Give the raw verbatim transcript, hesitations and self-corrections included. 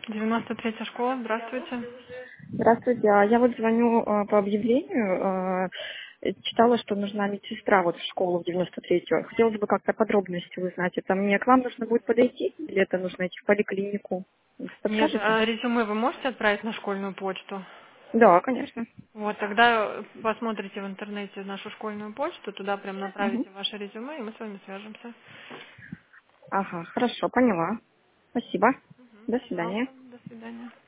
девяносто третья школа, здравствуйте. Здравствуйте. А Я вот звоню э, по объявлению. э, Читала, что нужна медсестра вот в школу в девяносто третью. Хотелось бы как-то подробности узнать. Это мне к вам нужно будет подойти или это нужно идти в поликлинику? Нет, Подскажете? а резюме вы можете отправить на школьную почту? Да, конечно. Вот, тогда посмотрите в интернете нашу школьную почту, туда прям Мгм. направите ваше резюме, и мы с вами свяжемся. Ага, хорошо, поняла. Спасибо. Мгм, До свидания. пожалуйста, до свидания.